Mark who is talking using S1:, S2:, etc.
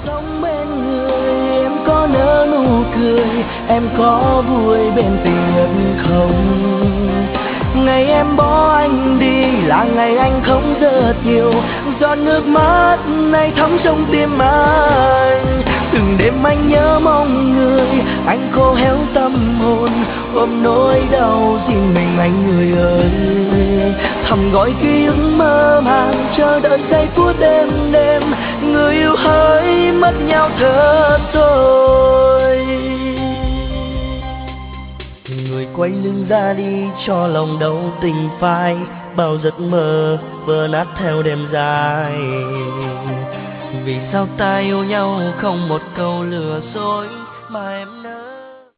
S1: sống bên người, em có nở nụ cười, em có vui bên tiền không? Ngày em bỏ anh đi là ngày anh khóc rất nhiều, giọt nước mắt này thấm trong tim anh. Từng đêm anh nhớ mong người, anh khô héo tâm hồn, ôm nỗi đau riêng mình anh người ơi. Thầm gọi ký ức mơ màng, chờ đợi giây phút đêm đêm, người yêu hỡi mất nhau thật rồi. Người quay lưng ra đi cho lòng đau tình phai, bao giấc mơ vỡ nát theo đêm dài. Vì sao ta yêu nhau không một câu lừa dối mà em